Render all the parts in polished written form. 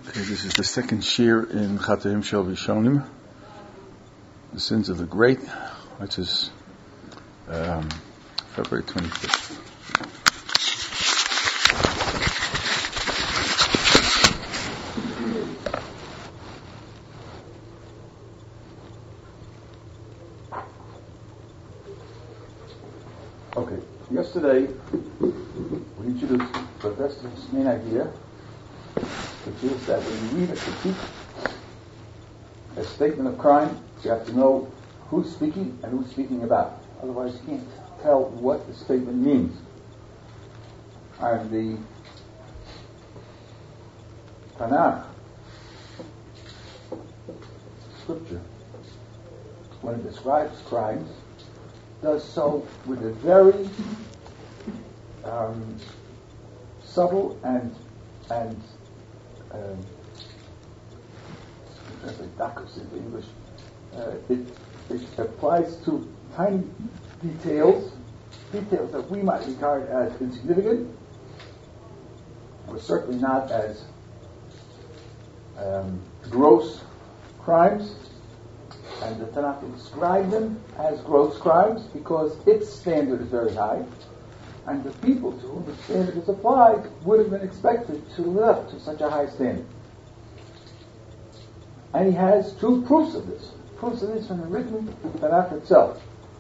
Okay, this is the second shir in Chatoim Shel Rishonim, the sins of the great, which is February 25th. Okay, yesterday we introduced the Professor's main idea, which is that when you read a critique, a statement of crime, you have to know who's speaking and who's speaking about. Otherwise, you can't tell what the statement means. And the Tanakh, Scripture, when it describes crimes, does so with a very subtle and translate dakos into English. It applies to tiny details that we might regard as insignificant, or certainly not as gross crimes. And the Tanakh described them as gross crimes because its standard is very high, and the people to whom the standard is applied would have been expected to live up to such a high standard. And he has two proofs of this. Proofs of this from the written Tanakh itself.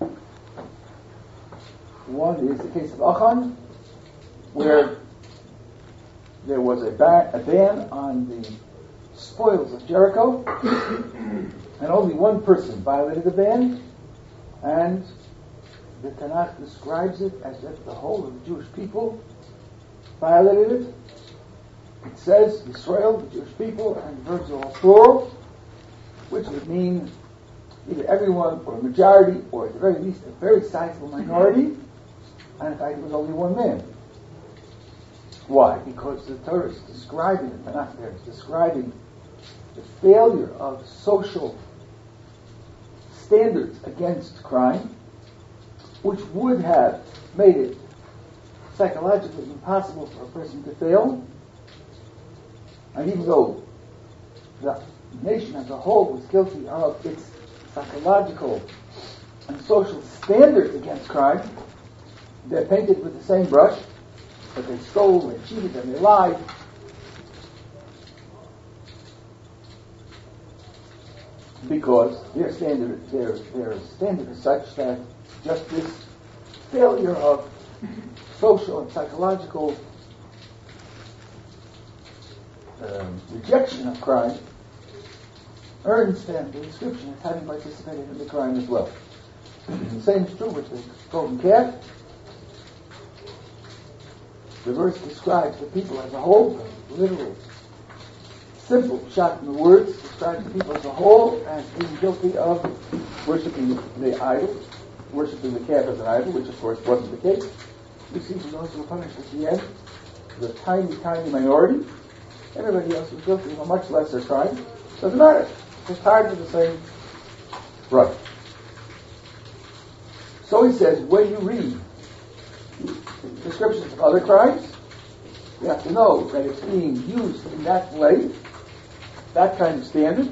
One is the case of Achan, where there was a ban on the spoils of Jericho, and only one person violated the ban, and the Tanakh describes it as if the whole of the Jewish people violated it. It says Yisrael, the Jewish people, and the verbs are all plural, which would mean either everyone or a majority, or at the very least a very sizable minority, and in fact it was only one man. Why? Because the Torah is describing, the Tanakh there is describing the failure of social standards against crime, which would have made it psychologically impossible for a person to fail. And even though the nation as a whole was guilty of its psychological and social standards against crime, they're painted with the same brush, but they stole, they cheated, and they lied. Because their standard is such that just this failure of social and psychological rejection of crime earns them the inscription as having participated in the crime as well. The same is true with the golden calf. The verse describes the people as a whole, literal, simple shot in the words, describes the people as a whole as being guilty of worshipping the idol, worshipping the calf as an idol, which of course wasn't the case. You see, those who were punished at the end, the tiny, tiny minority. Everybody else was guilty of a much lesser crime. Doesn't matter. It's tied to the same brush. So he says, when you read descriptions of other crimes, you have to know that it's being used in that way, that kind of standard.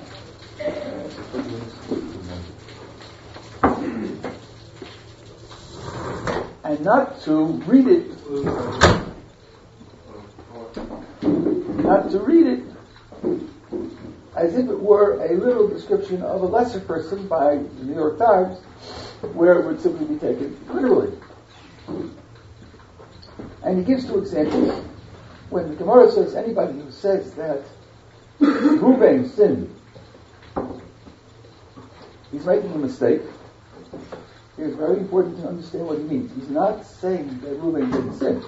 And not to read it as if it were a little description of a lesser person by the New York Times, where it would simply be taken literally. And he gives two examples. When the Gemara says anybody who says that Reuben sinned, he's making a mistake. It's very important to understand what he means. He's not saying that Reuben didn't sin.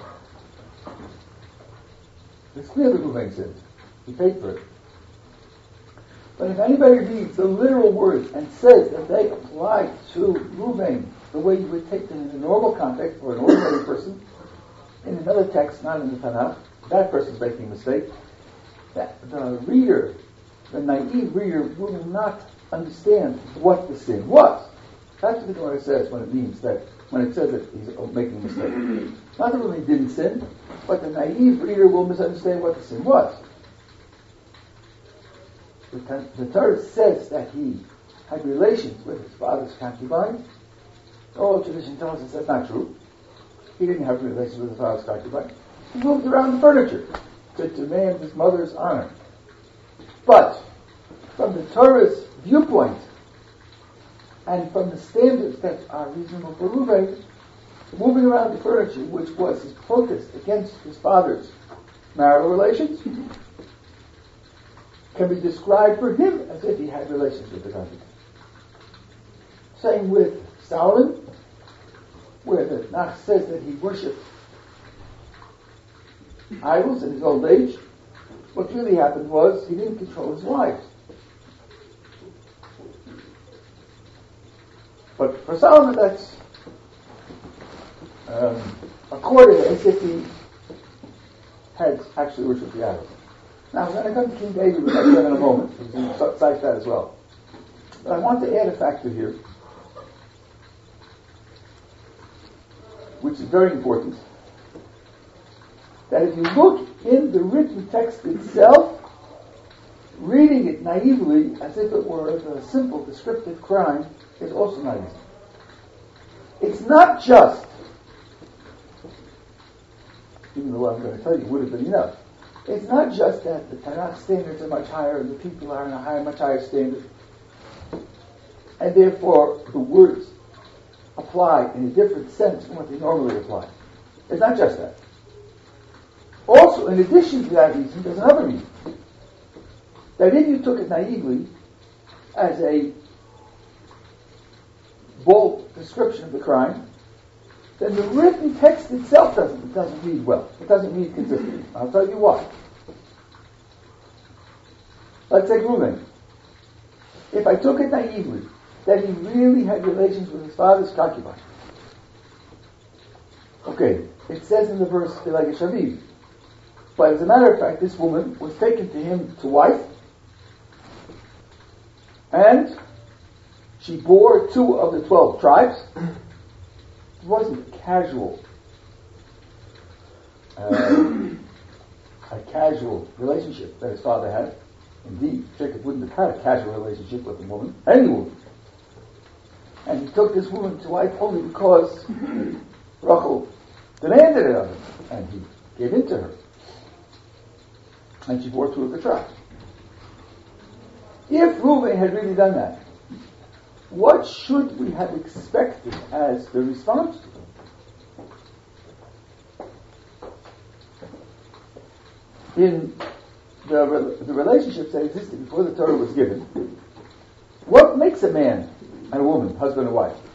It's clear that Reuben sinned. He paid for it. But if anybody reads the literal words and says that they apply to Reuben the way you would take them in a normal context for an ordinary person, in another text, not in the Tanakh, that person's making a mistake. That the reader, the naive reader, will not understand what the sin was. That's what the Gemara says when it says that he's making a mistake. Not that he didn't sin, but the naive reader will misunderstand what the sin was. the Torah says that he had relations with his father's concubine. All tradition tells us that's not true. He didn't have relations with his father's concubine. He moved around the furniture to demand his mother's honor. But from the Torah's viewpoint, and from the standards that are reasonable for Reuven, moving around the furniture, which was his protest against his father's marital relations, can be described for him as if he had relations with the concubine. Same with Solomon, where the Nach says that he worshipped idols in his old age. What really happened was he didn't control his wives. But for Solomon, that's according as if he had actually worshipped the idols. Now, we're going to come to King David, which I'll get in a moment, because he cites that as well. But I want to add a factor here, which is very important, that if you look in the written text itself, reading it naively as if it were a simple descriptive crime is also not easy. It's not just, even though what I'm going to tell you would have been enough, it's not just that the Tanakh standards are much higher and the people are in a much higher standard, and therefore the words apply in a different sense from what they normally apply. It's not just that. Also, in addition to that reason, there's another reason. That if you took it naively as a bold description of the crime, then the written text itself doesn't read well. It doesn't read consistently. I'll tell you why. Let's take Reuben. If I took it naively, that he really had relations with his father's concubine. Okay, it says in the verse, Peleg Shaviv. But as a matter of fact, this woman was taken to him to wife, and she bore 2 of the 12 tribes. It wasn't a casual relationship that his father had. Indeed, Jacob wouldn't have had a casual relationship with a woman, any woman. And he took this woman to wife only because Rachel demanded it of him, and he gave in to her. And she bore 2 of the tribes. If Reuben had really done that, what should we have expected as the response to them? In the relationships that existed before the Torah was given, what makes a man and a woman, husband and wife?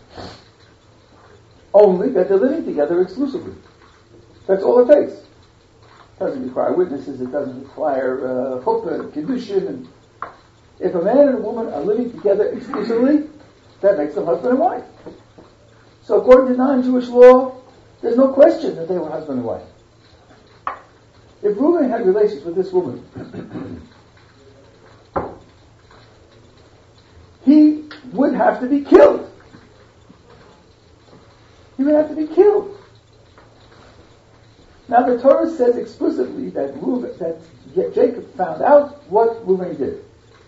Only that they're living together exclusively. That's all it takes. It doesn't require witnesses, it doesn't require chuppah, kiddushin. And if a man and a woman are living together exclusively, that makes them husband and wife. So according to non-Jewish law, there's no question that they were husband and wife. If Reuben had relations with this woman, he would have to be killed. He would have to be killed. Now the Torah says explicitly that Jacob found out what Reuben did.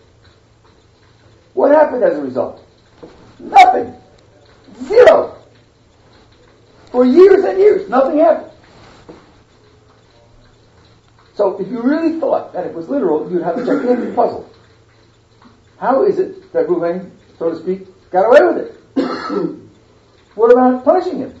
What happened as a result? Nothing. Zero. For years and years, nothing happened. So if you really thought that it was literal, you'd have a gigantic puzzle. How is it that Reuben, so to speak, got away with it? What about punishing him?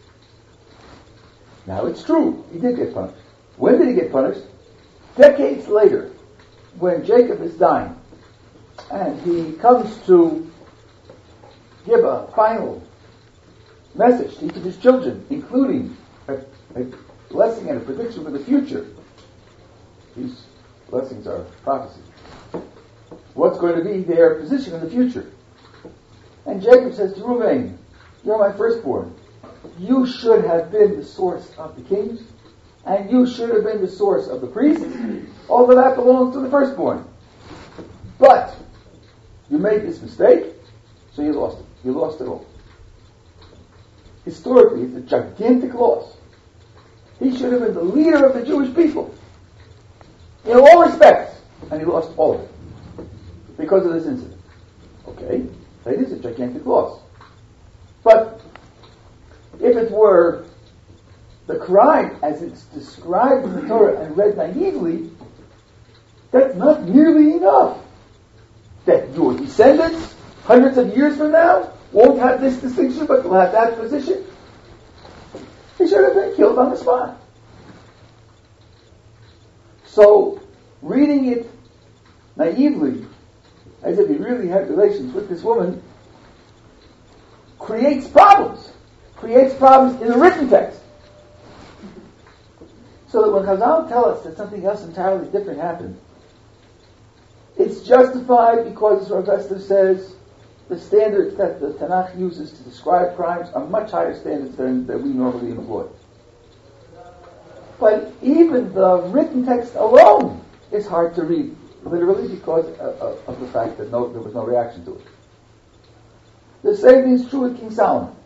Now it's true, he did get punished. When did he get punished? Decades later, when Jacob is dying, and he comes to give a final message to each of his children, including a blessing and a prediction for the future. These blessings are prophecy. What's going to be their position in the future? And Jacob says to Reuben, you're my firstborn. You should have been the source of the kings, and you should have been the source of the priests. All of that belongs to the firstborn. But you made this mistake, so you lost it. You lost it all. Historically, it's a gigantic loss. He should have been the leader of the Jewish people in all respects, and he lost all of it. because of this incident. Okay, that is a gigantic loss. But if it were the crime as it's described in the Torah and read naively, that's not nearly enough. That your descendants, hundreds of years from now, won't have this distinction, but will have that position. He should have been killed on the spot. So, reading it naively, as if he really had relations with this woman, creates problems. Creates problems in the written text. So that when Chazal tell us that something else entirely different happened, it's justified because, as Rav Esther says, the standards that the Tanakh uses to describe crimes are much higher standards than we normally employ. But even the written text alone is hard to read, literally, because of the fact that there was no reaction to it. The same is true with King Solomon.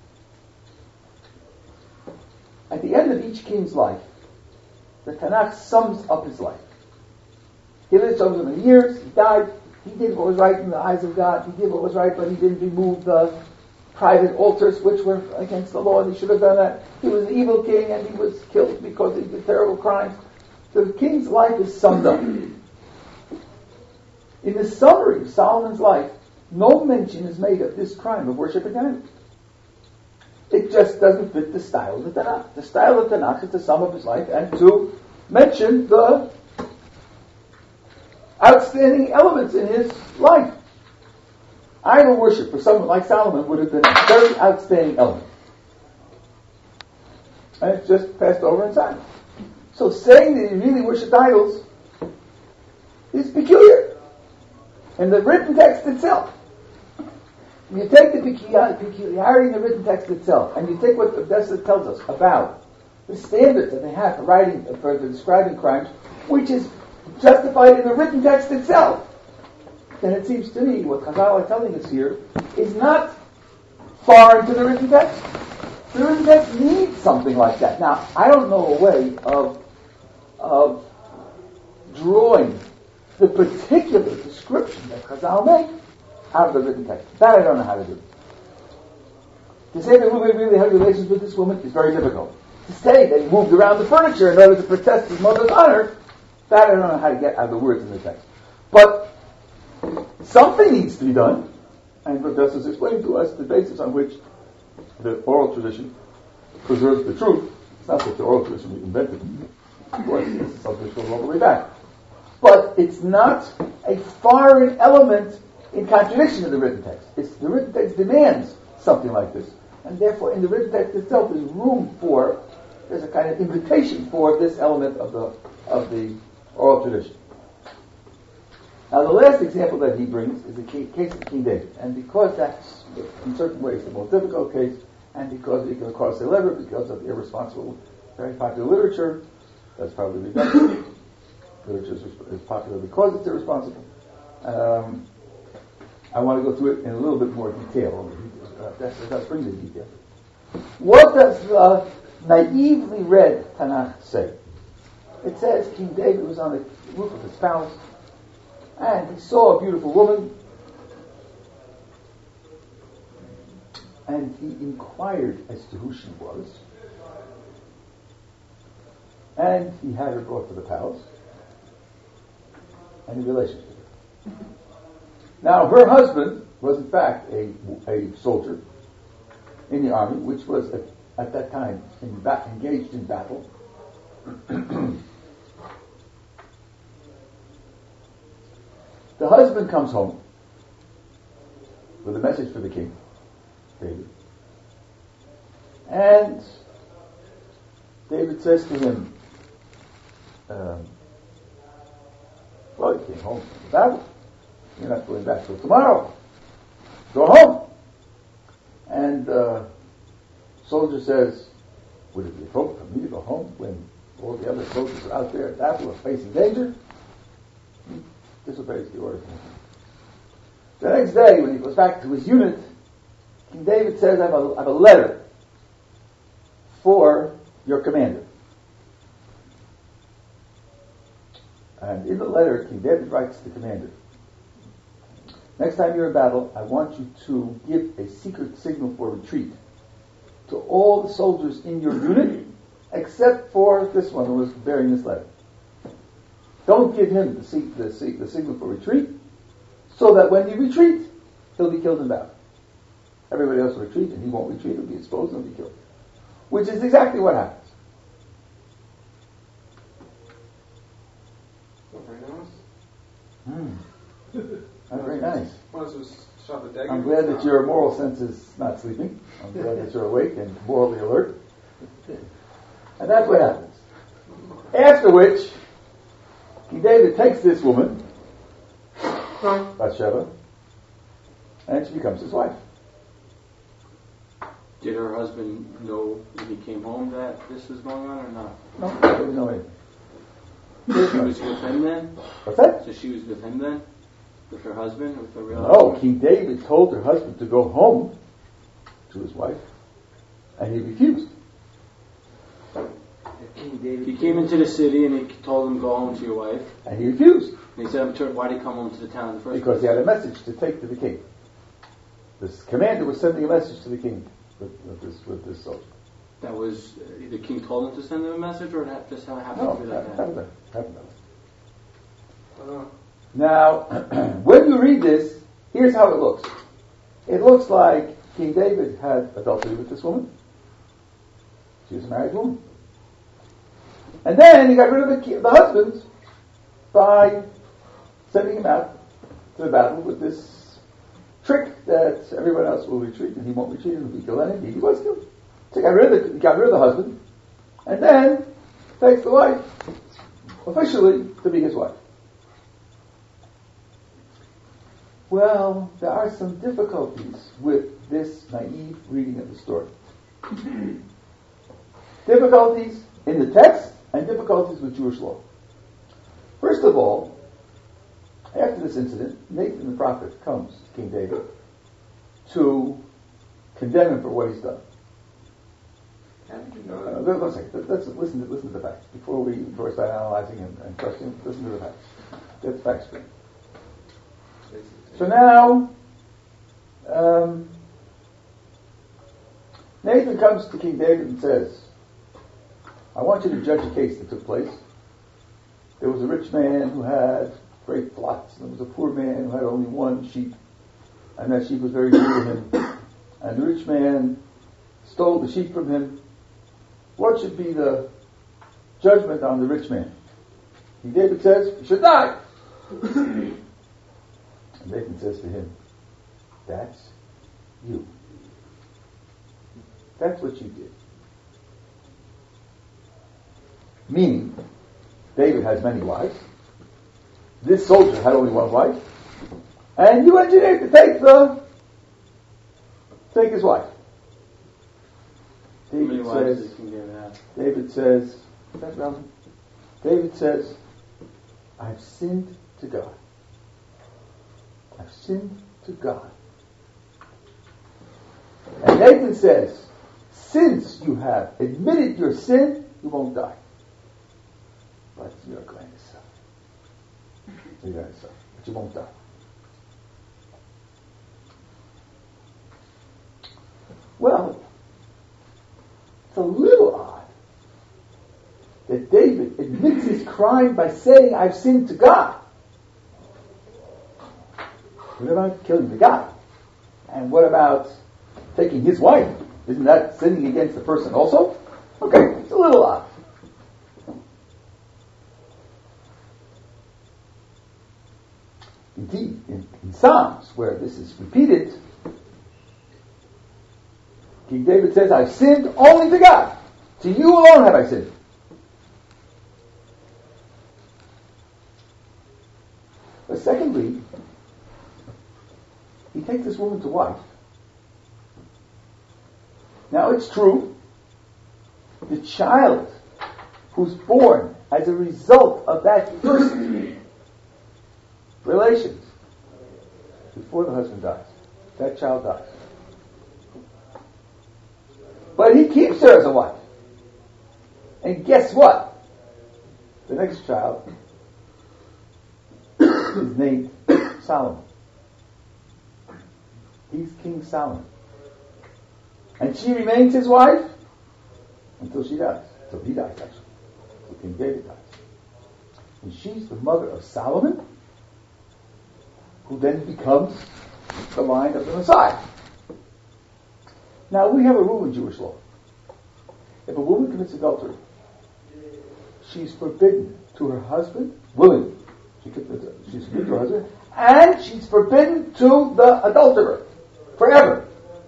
At the end of each king's life, the Tanakh sums up his life. He lived so many years, he died, he did what was right in the eyes of God, he did what was right, but he didn't remove the private altars which were against the law, and he should have done that. He was an evil king, and he was killed because he did terrible crimes. The king's life is summed up. In the summary of Solomon's life, no mention is made of this crime of worshiping idols. It just doesn't fit the style of the Tanakh. The style of the Tanakh is to sum up his life and to mention the outstanding elements in his life. Idol worship for someone like Solomon would have been a very outstanding element. And it's just passed over in silence. So saying that he really worshipped idols is peculiar. And the written text itself, you take the peculiarity in the written text itself, and you take what Odessa tells us about the standards that they have for writing, for describing crimes, which is justified in the written text itself, then it seems to me what Chazal are telling us here is not far into the written text. The written text needs something like that. Now, I don't know a way of drawing the particular description that Chazal make out of the written text. That I don't know how to do. To say that Reuben really had relations with this woman is very difficult. To say that he moved around the furniture in order to protest his mother's honor, that I don't know how to get out of the words in the text. But something needs to be done, and Professor is explaining to us the basis on which the oral tradition preserves the truth. It's not that the oral tradition we invented. Of course, this is something that goes all the way back. But it's not a foreign element in contradiction to the written text. The written text demands something like this. And therefore, in the written text itself, there's a kind of invitation for this element of the oral tradition. Now, the last example that he brings is the case of King David. And because that's, in certain ways, the most difficult case, and because it can cause a lever, because of irresponsible, very popular literature, that's probably redundant. Literature is popular because it's irresponsible. I want to go through it in a little bit more detail. Let's bring the detail. What does the naively read Tanakh say? It says King David was on the roof of his palace, and he saw a beautiful woman, and he inquired as to who she was, and he had her brought to the palace, and he relationship with her. Now, her husband was in fact a soldier in the army, which was at that time engaged in battle. The husband comes home with a message for the king, David. And David says to him, well, you came home from the battle. You're not going back till tomorrow. Go home. And soldier says, would it be appropriate for me to go home when all the other soldiers are out there at battle or facing danger? He disobeys the order. The next day, when he goes back to his unit, King David says, I have a letter for your commander. And in the letter, King David writes to the commander, next time you're in battle, I want you to give a secret signal for retreat to all the soldiers in your unit, except for this one who was bearing this letter. Don't give him the signal for retreat, so that when you retreat, he'll be killed in battle. Everybody else will retreat, and he won't retreat. He'll be exposed and he'll be killed. Which is exactly what happens. That's very nice. I'm glad that your moral sense is not sleeping. I'm glad that you're awake and morally alert. And that's what happens. After which, King David takes this woman, Bathsheba, and she becomes his wife. Did her husband know when he came home that this was going on or not? No, he didn't know anything. She was with him then? What's that? So she was with him then? With her husband? With her real No, husband? King David told her husband to go home to his wife, and he refused. He came into the city and he told him, go home to your wife. And he refused. And he said, why did he come home to the town in the first place? Because he had a message to take to the king. This commander was sending a message to the king with this soldier. That was, the king told him to send him a message, or it just happened No, to be like that? happened that way. Now, when you read this, here's how it looks. It looks like King David had adultery with this woman. She was a married woman. And then he got rid of the husband by sending him out to the battle with this trick that everyone else will retreat and he won't retreat and he'll be killed, and indeed he was killed. So he got rid of the husband and then takes the wife officially to be his wife. Well, there are some difficulties with this naive reading of the story. Difficulties in the text and difficulties with Jewish law. First of all, after this incident, Nathan the prophet comes to King David to condemn him for what he's done. Let's listen to the facts before we start analyzing and questioning. Listen to the facts. Get the facts straight. So now, Nathan comes to King David and says, I want you to judge a case that took place. There was a rich man who had great flocks, and there was a poor man who had only one sheep, and that sheep was very dear to him. And the rich man stole the sheep from him. What should be the judgment on the rich man? King David says, he should die. And Nathan says to him, that's you. That's what you did. Meaning, David has many wives. This soldier had only one wife. And you engineered to take his wife. David says, is that relevant? David says, I've sinned to God. I've sinned to God. And Nathan says, since you have admitted your sin, you won't die. But you're going to suffer. You're going to suffer, but you won't die. Well, it's a little odd that David admits his crime by saying, I've sinned to God. What about killing the guy? And what about taking his wife? Isn't that sinning against the person also? Okay, it's a little odd. Indeed, in Psalms, where this is repeated, King David says, I've sinned only to God. To you alone have I sinned. But secondly, he takes this woman to wife. Now it's true, the child who's born as a result of that first relations before the husband dies, that child dies. But he keeps her as a wife. And guess what? The next child is named Solomon. He's King Solomon. And she remains his wife until she dies. Until he dies, actually. Until King David dies. And she's the mother of Solomon, who then becomes the line of the Messiah. Now, we have a rule in Jewish law. If a woman commits adultery, she's forbidden to her husband, willingly. She's forbidden to her husband, and she's forbidden to the adulterer forever.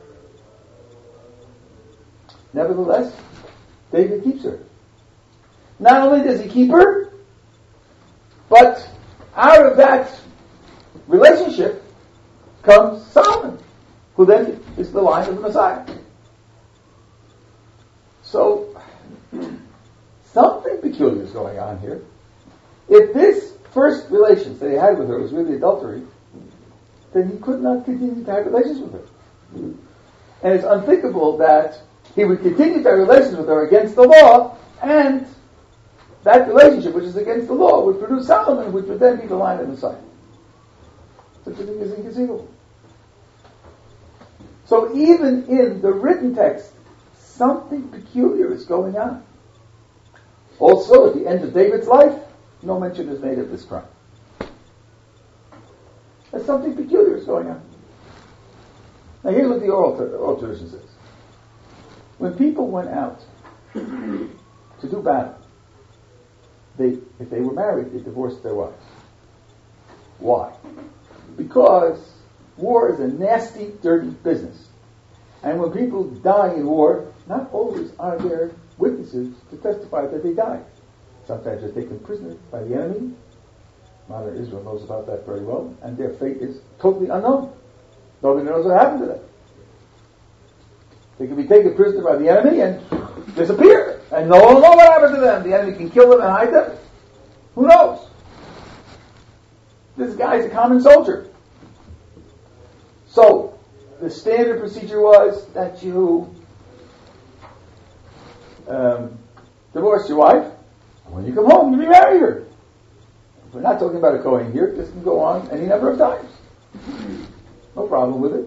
Nevertheless, David keeps her. Not only does he keep her, but out of that relationship comes Solomon, who then is the line of the Messiah. So, something peculiar is going on here. If this first relations that he had with her was really adultery, then he could not continue to have relations with her. And it's unthinkable that he would continue to have relations with her against the law, and that relationship, which is against the law, would produce Solomon, which would then be the line of the Messiah. Such a thing is inconceivable. So even in the written text, something peculiar is going on. Also, at the end of David's life, no mention is made of this crime. There's something peculiar is going on. Now here's what the oral tradition says. When people went out to do battle, if they were married, they divorced their wives. Why? Because war is a nasty, dirty business. And when people die in war, not always are there witnesses to testify that they died. Sometimes they're taken prisoner by the enemy. Modern Israel knows about that very well, and their fate is totally unknown. Nobody knows what happened to them. They can be taken prisoner by the enemy and disappear, and no one will know what happened to them. The enemy can kill them and hide them. Who knows? This guy's a common soldier. So, the standard procedure was that you divorce your wife, and when you come home, you remarry her. We're not talking about a Kohen here. This can go on any number of times. No problem with it.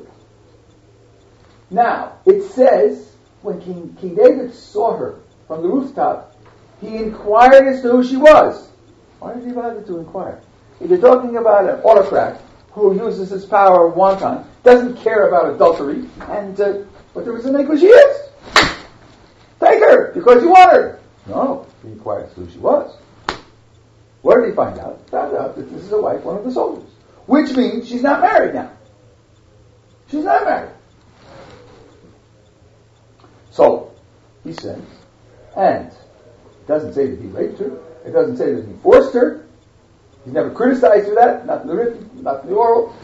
Now, it says, when King David saw her from the rooftop, he inquired as to who she was. Why did he bother to inquire? If you're talking about an autocrat who uses his power wanton, doesn't care about adultery, and what difference does it make who she is? Take her, because you want her. No, he inquired as to who she was. What did he find out? He found out that this is a wife of one of the soldiers. Which means she's not married now. She's not married. So, he says, and it doesn't say that he raped her. It doesn't say that he forced her. He's never criticized her that, not in the written, not in the oral.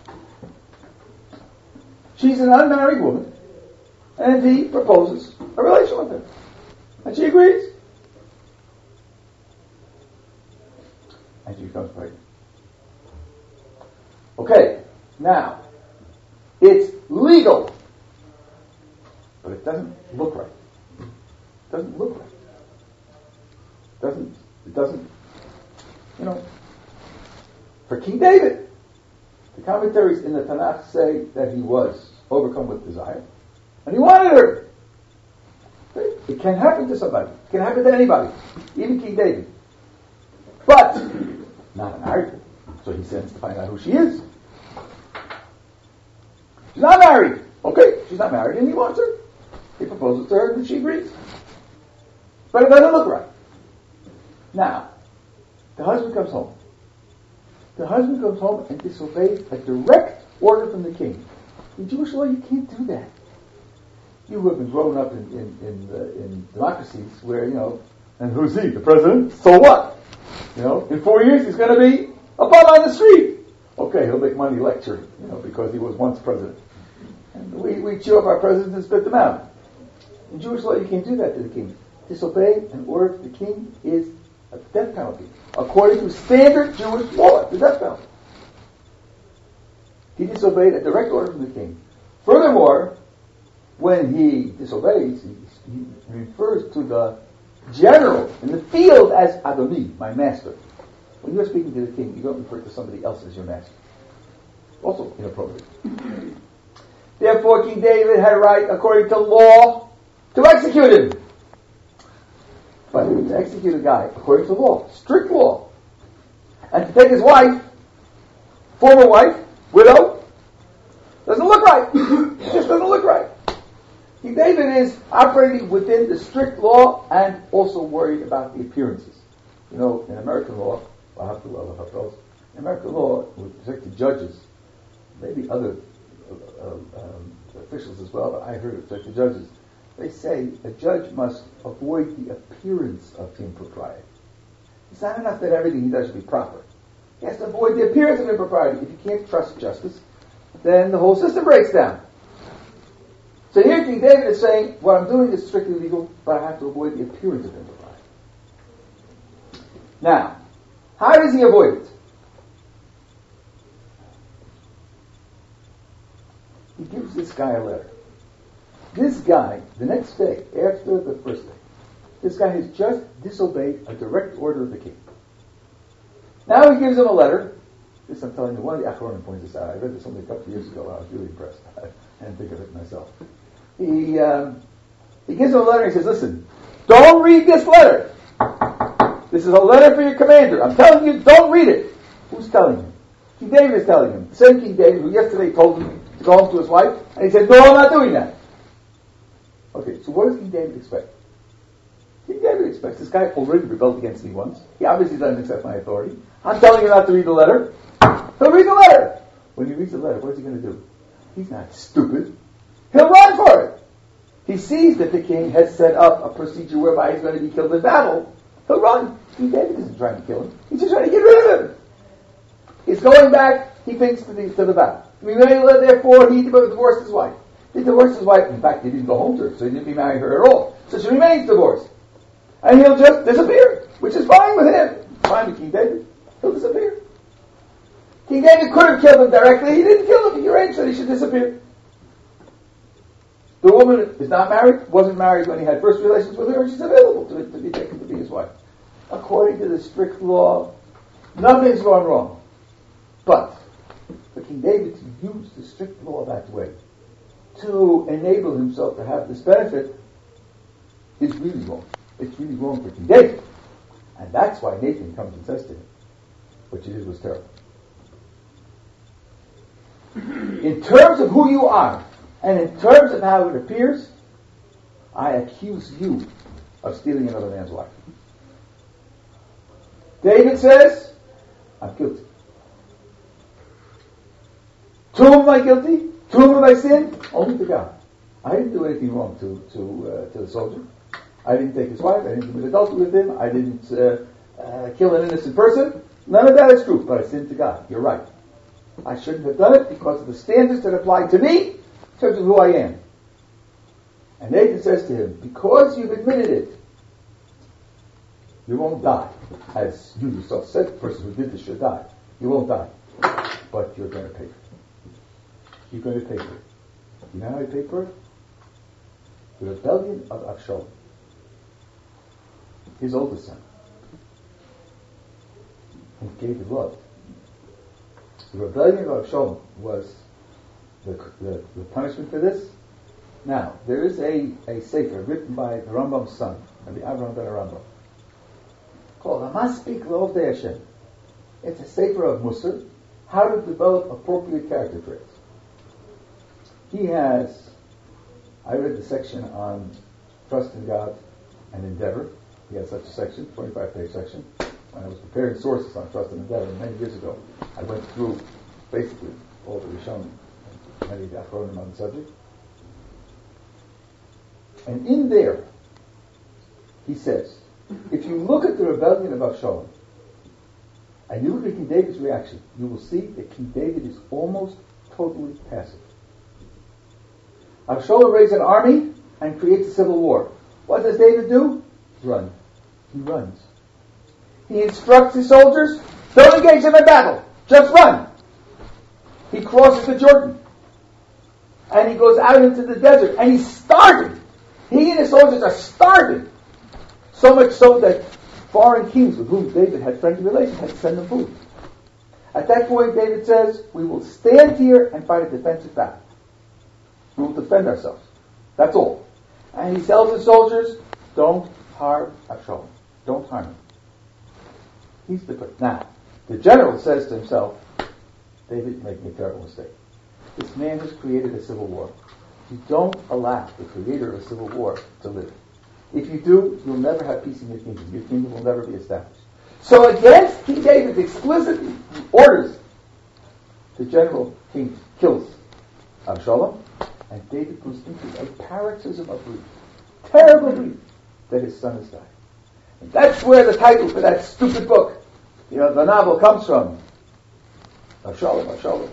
She's an unmarried woman, and he proposes a relation with her. And she agrees. And she becomes pregnant. Okay, now, it's legal, but it doesn't look right. It doesn't look right. It doesn't, for King David, the commentaries in the Tanakh say that he was overcome with desire, and he wanted her. It can happen to somebody. It can happen to anybody, even King David. But, not a married woman. So he sends to find out who she is. She's not married. Okay, she's not married and he wants her. He proposes to her and she agrees. But it doesn't look right. Now, the husband comes home. The husband comes home and disobeys a direct order from the king. In Jewish law, you can't do that. You have been grown up in democracies where, and who's he? The president? So what? In 4 years he's going to be a bum on the street. Okay, he'll make money lecturing, because he was once president. And we chew up our presidents and spit them out. In Jewish law, you can't do that to the king. Disobey an order to the king is a death penalty. According to standard Jewish law, it's a death penalty. He disobeyed a direct order from the king. Furthermore, when he disobeys, he refers to the general in the field as Adoni, my master. When you're speaking to the king, you don't refer to somebody else as your master. Also inappropriate. Therefore, King David had a right, according to law, to execute him. But to execute a guy, according to law, strict law, and to take his wife, former wife, widow, doesn't look right. It just doesn't look right. King David is operating within the strict law and also worried about the appearances. You know, in American law, in American law, with respect to judges, maybe other officials as well, but I heard with respect to judges, they say a judge must avoid the appearance of impropriety. It's not enough that everything he does should be proper. He has to avoid the appearance of impropriety. If you can't trust justice, then the whole system breaks down. So here King David is saying, what I'm doing is strictly legal, but I have to avoid the appearance of impropriety. Now, how does he avoid it? He gives this guy a letter. This guy, the next day, after the first day, this guy has just disobeyed a direct order of the king. Now he gives him a letter. This I'm telling you, one of the Achronim points this out. I read this only a couple of years ago. I was really impressed. I didn't think of it myself. He gives him a letter and he says, listen, don't read this letter. This is a letter for your commander. I'm telling you, don't read it. Who's telling him? King David is telling him. The same King David who yesterday told him to go home to his wife, and he said, no, I'm not doing that. Okay, so what does King David expect? King David expects this guy already rebelled against me once. He obviously doesn't accept my authority. I'm telling you not to read the letter. He'll read the letter. When he reads the letter, what's he going to do? He's not stupid. He'll run for it. He sees that the king has set up a procedure whereby he's going to be killed in battle. He'll run. King David isn't trying to kill him. He's just trying to get rid of him. He's going back, he thinks, to the battle. Therefore, he divorced his wife. He divorced his wife. In fact, he didn't go home to her, so he didn't marry her at all. So she remains divorced. And he'll just disappear, which is fine with him. Fine with King David. He'll disappear. King David could have killed him directly. He didn't kill him. He arranged that he should disappear. The woman is not married, wasn't married when he had first relations with her, and she's available to be taken to be his wife. According to the strict law, nothing's gone wrong. But for King David to use the strict law that way, to enable himself to have this benefit, is really wrong. It's really wrong for King David. And that's why Nathan comes and says to him, what you did was terrible. In terms of who you are, and in terms of how it appears, I accuse you of stealing another man's wife. David says, I'm guilty. To whom am I guilty? To whom have I sinned? Only to God. I didn't do anything wrong to the soldier. I didn't take his wife. I didn't commit adultery with him. I didn't kill an innocent person. None of that is true, but I sinned to God. You're right. I shouldn't have done it because of the standards that apply to me in terms of who I am. And Nathan says to him, because you've admitted it, you won't die. As you yourself said, the person who did this should die. You won't die. But you're going to pay for it. You're going to pay for it. You know how you pay for it? The rebellion of Avshalom, his oldest son, who David loved. The rebellion of Avshalom was the punishment for this. Now, there is a sefer written by the Rambam's son, Rabbi Avraham ben Rambam, called Hamaspik L'Ovdei Hashem. It's a sefer of Musar, how to develop appropriate character traits. He has, I read the section on trust in God and endeavor. He has such a section, 25-page section. When I was preparing sources on trust and endeavor many years ago, I went through basically all the Rishonim and many of the Achronim on the subject. And in there, he says, if you look at the rebellion of Avshalom, and you look at King David's reaction, you will see that King David is almost totally passive. Avshalom raises an army and creates a civil war. What does David do? Run. He runs. He instructs his soldiers, don't engage them in battle. Just run. He crosses the Jordan. And he goes out into the desert. And he's starving. He and his soldiers are starving. So much so that foreign kings with whom David had friendly relations had to send them food. At that point, David says, we will stand here and fight a defensive battle. We'll defend ourselves. That's all. And he tells his soldiers, don't harm Avshalom. Don't harm him. He's the person. Now, the general says to himself, David, you're making a terrible mistake. This man has created a civil war. You don't allow the creator of a civil war to live. If you do, you'll never have peace in your kingdom. Your kingdom will never be established. So against King David explicitly orders the general king kills Avshalom, and David goes into a paroxysm of grief, terrible grief, that his son has died. And that's where the title for that stupid book, the novel, comes from. Avshalom.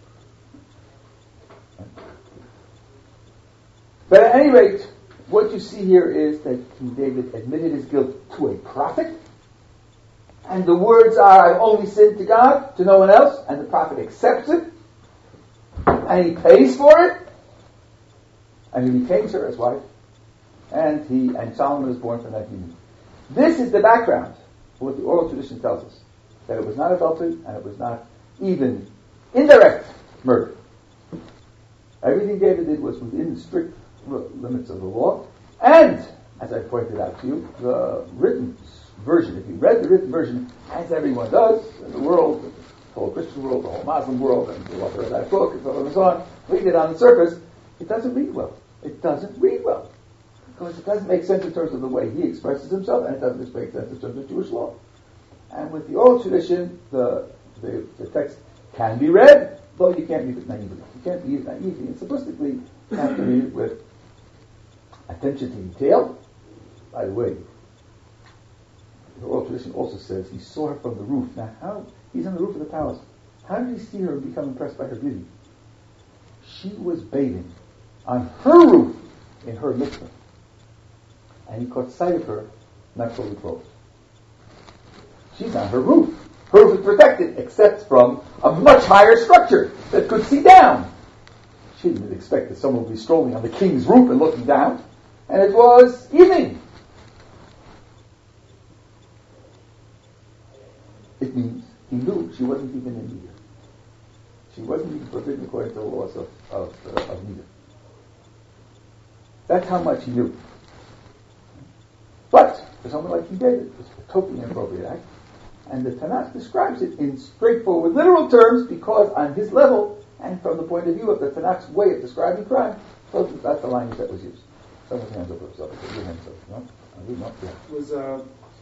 But at any rate, what you see here is that King David admitted his guilt to a prophet, and the words are, I've only sinned to God, to no one else, and the prophet accepts it, and he pays for it, and he retains her as wife, and Solomon was born from that union. This is the background for what the oral tradition tells us, that it was not adultery, and it was not even indirect murder. Everything David did was within the strict limits of the law, and, as I pointed out to you, the written version, if you read the written version, as everyone does in the world, the whole Christian world, the whole Muslim world, and the author of that book, and so on and so on, read it on the surface, it doesn't read well. It doesn't read well. Because it doesn't make sense in terms of the way he expresses himself, and it doesn't make sense in terms of Jewish law. And with the oral tradition, the text can be read, though you can't read it naively. You can't read it naively and simplistically. You have to read it with attention to detail. By the way, the oral tradition also says he saw her from the roof. Now, how? He's on the roof of the palace. How did he see her and become impressed by her beauty? She was bathing on her roof in her mikveh, and he caught sight of her, not fully clothed. She's on her roof. Her roof is protected, except from a much higher structure that could see down. She didn't expect that someone would be strolling on the king's roof and looking down. And it was evening. It means he knew she wasn't even in Nida. She wasn't even forbidden according to the laws of Nida. That's how much he knew. But for someone like King David, it's a totally inappropriate act. And the Tanakh describes it in straightforward, literal terms, because on his level, and from the point of view of the Tanakh's way of describing crime, so that's the language that was used. Someone's hands up, your hands up. No? No? Yeah.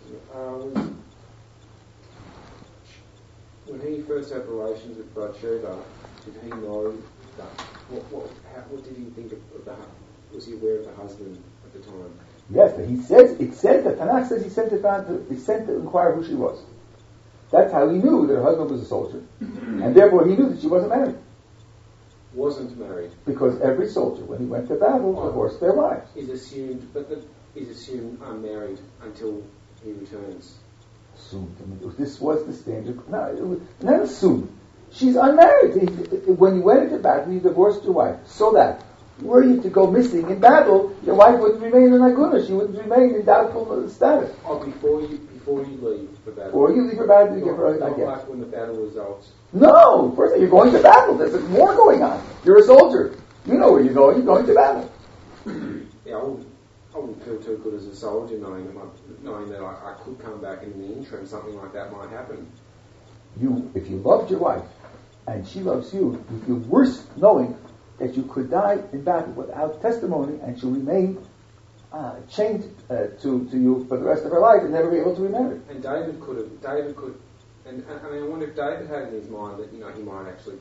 When he first had relations with Bathsheba, did he know that? What did he think of that? Was he aware of the husband at the time? Yes, but it says that Tanakh says he sent to inquire who she was. That's how he knew that her husband was a soldier, and therefore he knew that she wasn't married. Wasn't married because every soldier, when he went to battle, divorced their wives. Is assumed unmarried until he returns. Assumed. I mean, this was the standard. No, it was not assumed. She's unmarried. When you went into battle, you divorced your wife, so that were you to go missing in battle, your wife wouldn't remain in Laguna. She wouldn't remain in doubtful status. Before you leave for battle. Before you leave for battle, you give her not like when the battle results. No, first you're going to battle. There's a war going on. You're a soldier. You know where you're going. You're going to battle. Yeah, I wouldn't feel too good as a soldier knowing that I could come back in the interim. Something like that might happen. If you loved your wife and she loves you, you feel worse knowing that you could die in battle without testimony and she'll remain chained to you for the rest of her life and never be able to remarry. And David could, and I mean, I wonder if David had in his mind that he might actually,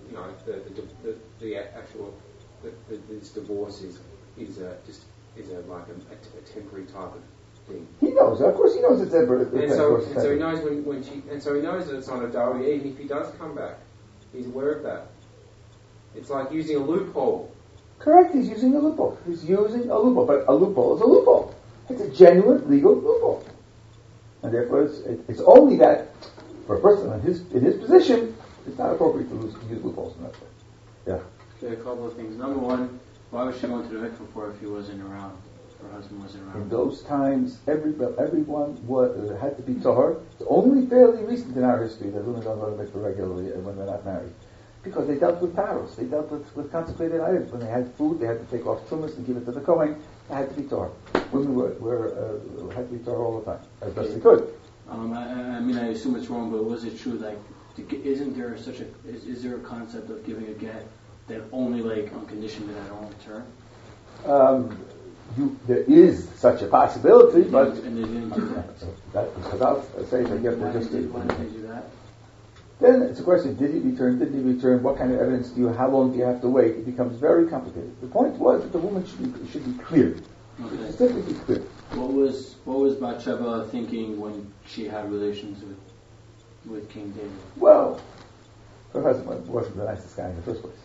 this divorce is like a temporary type of thing. He knows, of course, he knows it's temporary. And so he knows he knows that it's not a dowry. Even if he does come back, he's aware of that. It's like using a loophole. Correct, he's using a loophole. He's using a loophole, but a loophole is a loophole. It's a genuine legal loophole. And therefore it's only that, for a person in his position, it's not appropriate to use loopholes in that way. Yeah. Okay, a couple of things. Number one, why was she going to the mikveh for if he wasn't around? Her husband wasn't around. In those times, everyone had to be tahor. It's only fairly recent in our history that women don't go to mikveh regularly when they're not married. Because they dealt with paros. They dealt with consecrated items. When they had food, they had to take off trumas and give it to the Kohen. It had to be Torah. Women had to be Torah all the time, as best they could. I mean, I assume it's wrong, but was it true? Like, isn't there is there a concept of giving a get that only like on condition that I don't return? There is such a possibility, but and they didn't do that. that without saying they get Why just did they do that? Then it's a question: did he return? Didn't he return? What kind of evidence do you? How long do you have to wait? It becomes very complicated. The point was that the woman should be clear. Okay. Specifically clear. What was Bathsheba thinking when she had relations with King David? Well, her husband wasn't the nicest guy in the first place.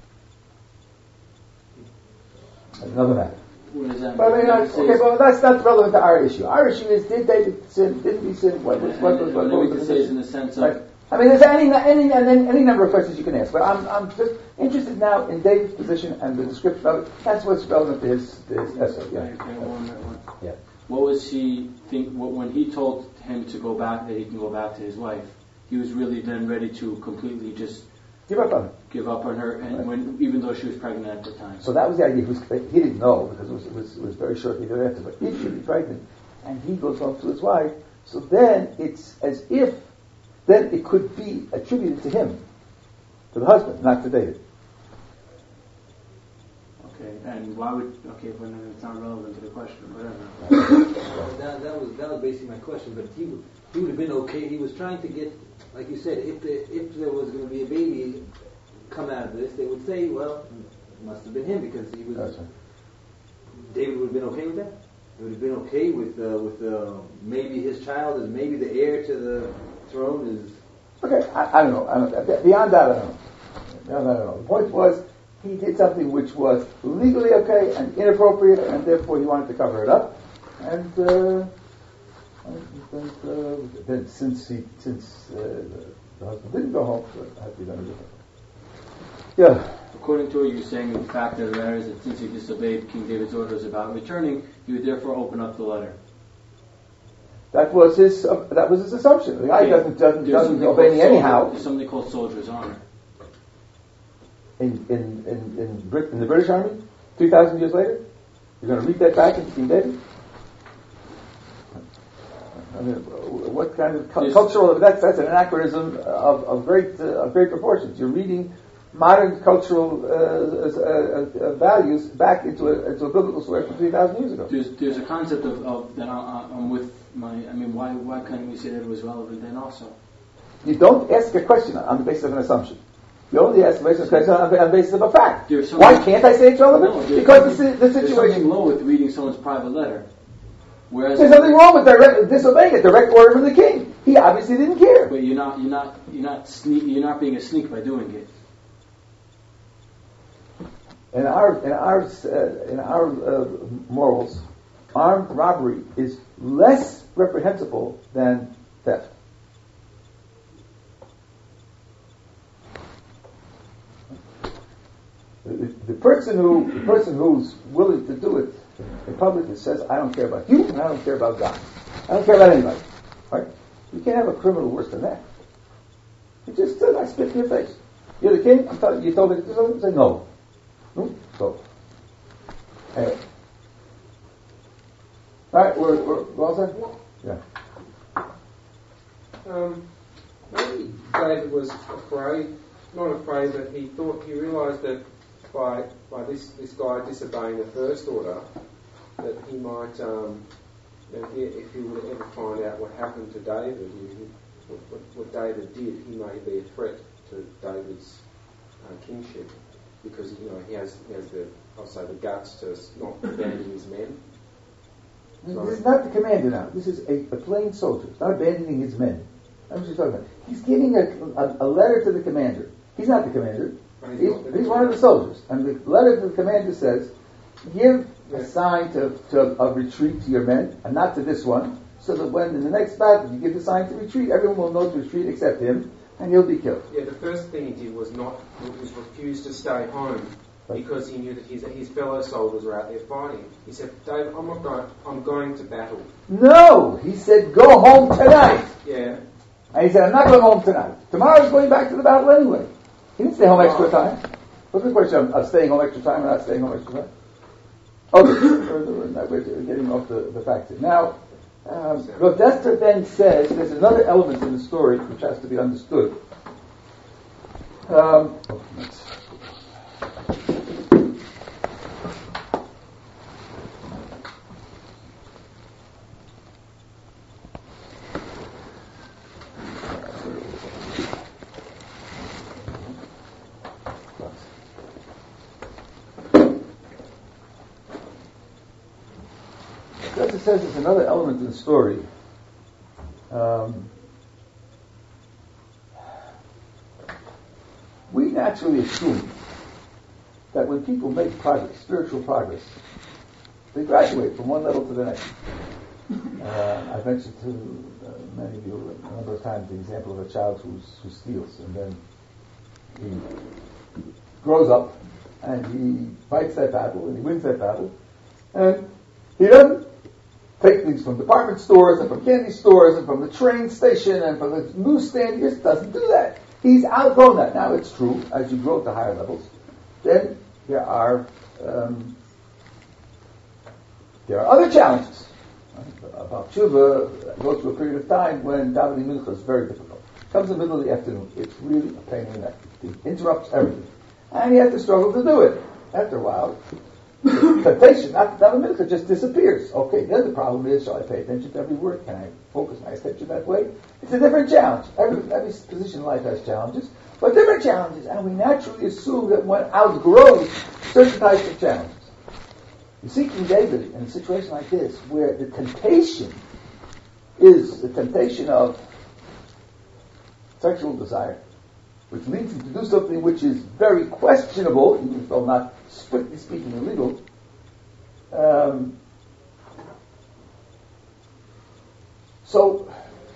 That's another matter. What does that But I mean, mean? well, that's not relevant to our issue. Our issue is: did David sin? Didn't he sin? What we was can the say is position? in the sense of Right. I mean, there's any number of questions you can ask, but I'm just interested now in David's position and the description of it. That's what's relevant to his essay. Yeah. Okay, one. Yeah. What was he think? When he told him to go back, that he can go back to his wife, he was really then ready to completely just Give up on it. give up on her, and Right. even though she was pregnant at the time. So that was the idea. He didn't know because it was very shortly thereafter. But if she'd be pregnant, and he goes home to his wife, so then it's as if then it could be attributed to him, to the husband, not to David. Okay, and why would but then it's not relevant to the question, whatever. That was basically my question. But he would have been okay. He was trying to get, like you said, if there was going to be a baby come out of this, they would say, well, it must have been him because he was. That's right. David would have been okay with that. He would have been okay with maybe his child is maybe the heir to the throne is. Okay, I don't know. Beyond that, I don't know. The point was, he did something which was legally okay and inappropriate, and therefore he wanted to cover it up. And then since the husband didn't go home, so it had to be done differently. Yeah. According to what you're saying, the fact of the matter is that since he disobeyed King David's orders about returning, he would therefore open up the letter. That was his assumption. The guy doesn't obey me anyhow. There's something called soldier's honor. In the British Army, 3,000 years later, you're going to read that back into King David. I mean, what kind of cultural? That's an anachronism of great proportions. You're reading modern cultural values back into a biblical source from 3,000 years ago. There's a concept of that I'm with my. I mean, why can't we say that it was relevant then also? You don't ask a question on the basis of an assumption. You only ask the basis of a question on the basis of a fact. Why can't I say it's relevant? No, because the there's situation. something wrong with reading someone's private letter. Whereas There's nothing wrong with disobeying a direct order from the king. He obviously didn't care. But you're not being a sneak by doing it. In our morals, armed robbery is less reprehensible than theft. The person who's willing to do it in public that says, "I don't care about you and I don't care about God. I don't care about anybody." Right? You can't have a criminal worse than that. He just said, "I spit in your face. You're the king. You told me to do something." Say no. So, anyway. All right, we're all set? Yeah. Maybe David was not afraid, but he realised that by this guy disobeying the first order, that he might, if he would ever find out what happened to David, what David did, he may be a threat to David's kingship. Because he has the guts to not abandon his men. This is not the commander now. This is a plain soldier. It's not abandoning his men. That's what you're talking about. He's giving a letter to the commander. He's not the commander. He's one of the soldiers. And the letter to the commander says, give a sign of retreat to your men, and not to this one, so that when in the next battle you give the sign to retreat, everyone will know to retreat except him, and he'll be killed. Yeah, the first thing he did was refuse to stay home because he knew that his fellow soldiers were out there fighting. He said, "Dave, I'm going to battle." No, he said, "Go home tonight." Yeah. And he said, "I'm not going home tonight. Tomorrow's going back to the battle anyway." He didn't stay home extra time. What's the question of staying home extra time or not staying home extra time? Okay, we're getting off the facts here. Now, Rav Dessler then says there's another element in the story which has to be understood. Dessler says there's another element in the story. We naturally assume that when people make progress, spiritual progress, they graduate from one level to the next. I've mentioned to many of you a number of times the example of a child who steals, and then he grows up and he fights that battle and he wins that battle, and he doesn't take things from department stores and from candy stores and from the train station and from the newsstand. He just doesn't do that. He's outgrown that. Now it's true, as you grow to higher levels, then there are other challenges. About Tshuva, goes through a period of time when davening mincha is very difficult. Comes in the middle of the afternoon. It's really a pain in the neck. It interrupts everything. And he has to struggle to do it. After a while, the temptation not to daven mincha just disappears. Okay, then the problem is, shall I pay attention to every word? Can I focus my attention that way? It's a different challenge. Every position in life has challenges, but different challenges. And we naturally assume that one outgrows certain types of challenges. You see King David in a situation like this, where the temptation is the temptation of sexual desire, which leads him to do something which is very questionable, even though not strictly speaking illegal. So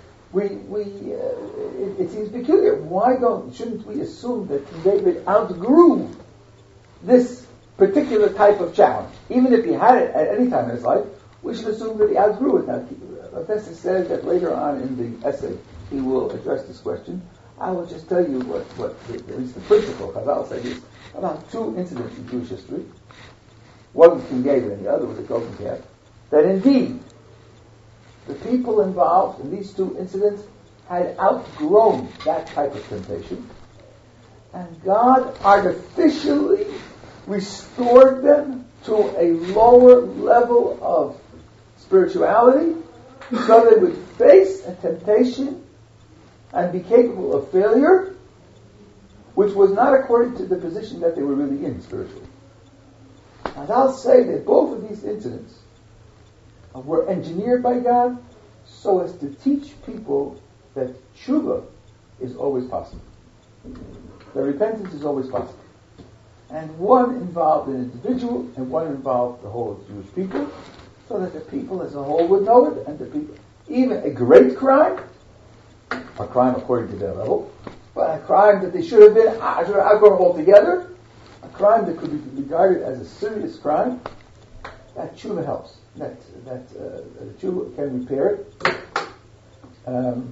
it seems peculiar. Shouldn't we assume that King David outgrew this particular type of challenge? Even if he had it at any time in his life, we should assume that he outgrew it. Now, Professor says that later on in the essay he will address this question. I will just tell you what at least the principle Chazal said is about two incidents in Jewish history. One was King David and the other was the golden calf. That indeed, the people involved in these two incidents had outgrown that type of temptation, and God artificially restored them to a lower level of spirituality so they would face a temptation and be capable of failure, which was not according to the position that they were really in spiritually. And I'll say that both of these incidents were engineered by God so as to teach people that tshuva is always possible. That repentance is always possible. And one involved an individual and one involved the whole of the Jewish people, so that the people as a whole would know it, and the people, even a great crime, a crime according to their level, but a crime that they should have outgrown altogether, a crime that could be regarded as a serious crime, that tshuva helps. That tshuva can repair it.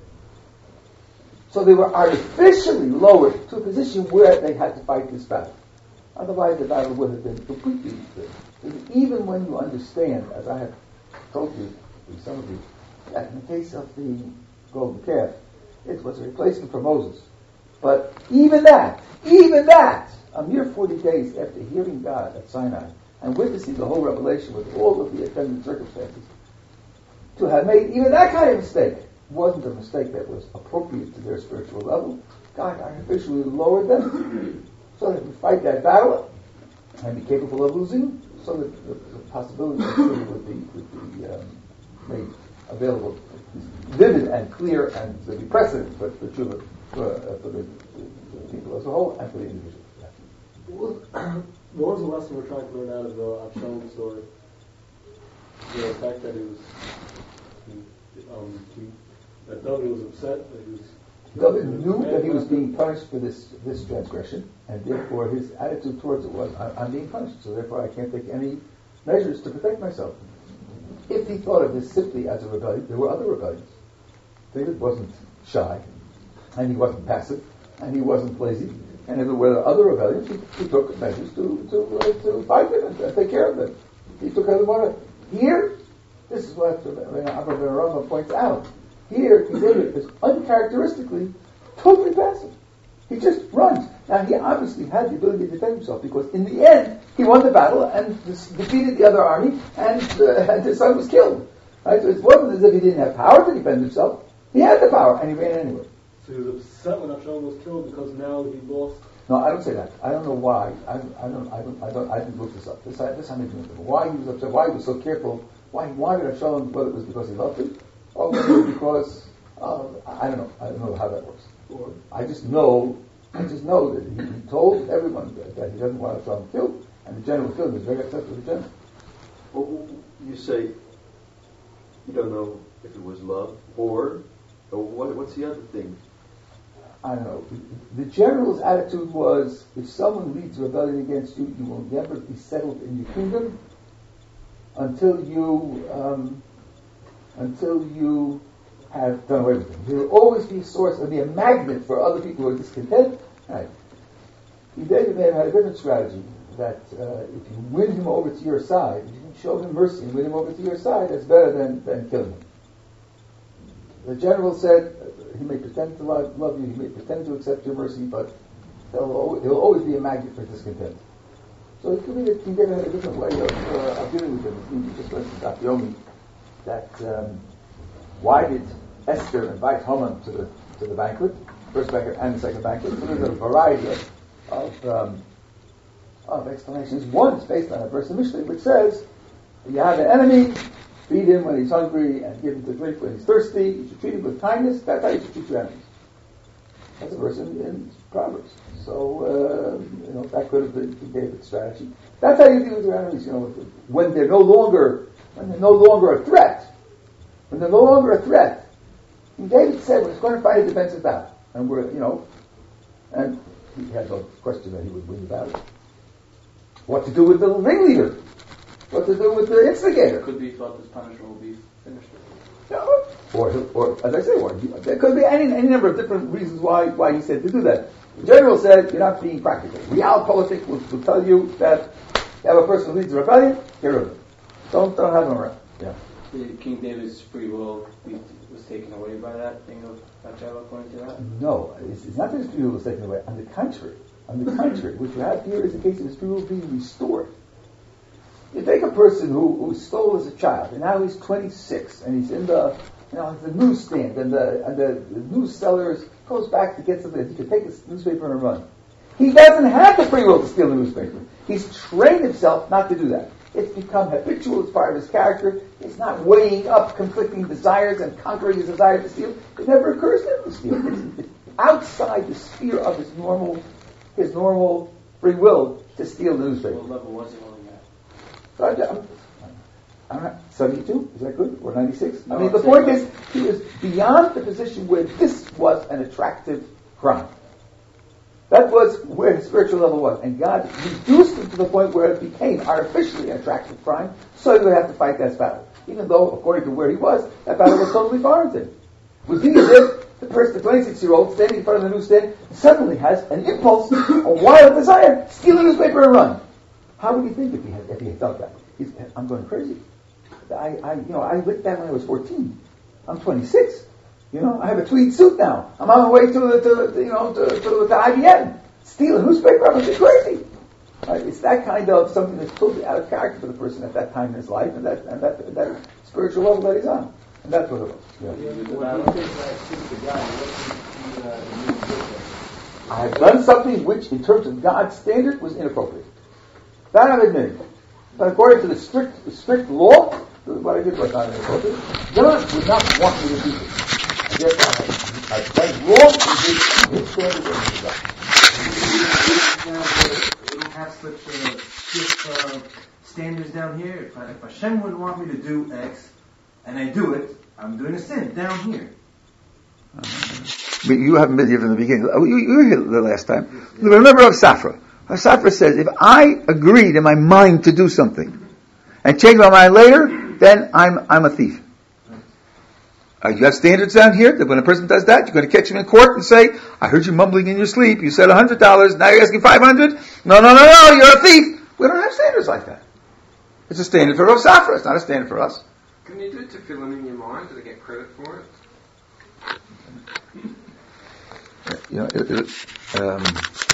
So they were artificially lowered to a position where they had to fight this battle. Otherwise, the battle would have been completely different. Even when you understand, as I have told you, some of you, that in the case of the golden calf, it was a replacement for Moses. But even that, a mere 40 days after hearing God at Sinai and witnessing the whole revelation with all of the attendant circumstances, to have made even that kind of mistake wasn't a mistake that was appropriate to their spiritual level. God artificially lowered them so that we fight that battle and be capable of losing, so that the possibility of tshuva would be made available, vivid and clear, and to be precedent for tshuva for the people as a whole and for the individual. What was the lesson we're trying to learn out of the Avshalom story? The fact that that David was upset that he was. David knew that he was being punished for this transgression, and therefore his attitude towards it was, I'm being punished, so therefore I can't take any measures to protect myself. If he thought of this simply as a rebellion, there were other rebellions. David wasn't shy, and he wasn't passive. and he wasn't lazy. And if there were other rebellions, he took measures to fight them and take care of them. He took care of them. Here, this is what Abba ben Rama points out. Here, King David is uncharacteristically totally passive. He just runs. Now, he obviously had the ability to defend himself because in the end, he won the battle and defeated the other army, and his son was killed. Right? So it wasn't as if he didn't have power to defend himself. He had the power, and he ran anyway. So he was upset when Absalom was killed because now he lost. No, I don't say that. I don't know why. I didn't look this up. This I didn't know. Why he was upset? Why he was so careful? Why he wanted Absalom? Whether it was because he loved him, or whether it was because I don't know. I don't know how that works. I just know that he told everyone that he doesn't want Absalom killed, and the general killed him. He was very upset with the general. Well, you say you don't know if it was love or what's the other thing? I don't know. The general's attitude was, if someone leads rebellion against you, you will never be settled in your kingdom until you have done away with him. He will always be a source, be a magnet for other people who are discontent. Right. David may have had a different strategy, that if you win him over to your side, if you can show him mercy and win him over to your side, that's better than killing him. The general said, he may pretend to love you, he may pretend to accept your mercy, but he'll always be a magnet for discontent. So it could be that King David had a different way of dealing with him. He just learned from Dr. Yomi that why did Esther invite Haman to the banquet, first banquet and the second banquet? So there's a variety of explanations. One is based on a verse in Mishlei which says, you have an enemy, feed him when he's hungry and give him to drink when he's thirsty. You should treat him with kindness. That's how you should treat your enemies. That's a verse in Proverbs. So, that could have been David's strategy. That's how you deal with your enemies, when they're no longer a threat. When they're no longer a threat. And David said, we're going to fight a defensive battle. And and he had no question that he would win the battle. What to do with the ringleader? What to do with the instigator? Could be thought this punishment will be finished. Or as I say, there could be any number of different reasons why he said to do that. The general said, you're not being practical. Realpolitik will tell you that you have a person who leads a rebellion, get rid of him. Don't have him around. Yeah. King David's free will was taken away by that thing of Bathsheba, according to that? No, it's not that his free will was taken away. On the contrary, what you have here is a case of his free will being restored. You take a person who stole as a child, and now he's 26, and he's in the newsstand, and the news sellers goes back to get something. He could take his newspaper and run. He doesn't have the free will to steal the newspaper. He's trained himself not to do that. It's become habitual. It's part of his character. He's not weighing up conflicting desires and conquering his desire to steal. It never occurs to him to steal. It's outside the sphere of his normal free will to steal the newspaper. What level was he holding at? So I'm not 72. Is that good? Or 96? No, I mean, the point is, he was beyond the position where this was an attractive crime. That was where his spiritual level was. And God reduced him to the point where it became artificially an attractive crime, so he would have to fight that battle. Even though, according to where he was, that battle was totally foreign to him. Was he as if the 26-year-old standing in front of the newsstand suddenly has an impulse, a wild desire, steal a newspaper and run? How would he think if he had felt that? I'm going crazy. I lit that when I was 14. I'm 26. I have a tweed suit now. I'm on my way to IBM. Steal a newspaper, I'm going to be crazy. Right? It's that kind of something that's totally out of character for the person at that time in his life, and that spiritual level that he's on. And that's what it was. I have done something which, in terms of God's standard, was inappropriate. That I'm admitting. But according to the strict law, what I did was not inappropriate. God would not want me to do this. And therefore, I've done wrong to his standard of God. We don't have such strict standards down here. If Hashem would want me to do X, and I do it, I'm doing a sin down here. But you haven't been here from the beginning. You were here the last time. Remember Rav Safra. Rav Safra says, if I agreed in my mind to do something and change my mind later, then I'm a thief. You have standards down here that when a person does that, you're going to catch him in court and say, I heard you mumbling in your sleep. You said $100. Now you're asking $500. No, you're a thief. We don't have standards like that. It's a standard for Rav Safra. It's not a standard for us. Can you do it to fill in your mind? Do they get credit for it? You know,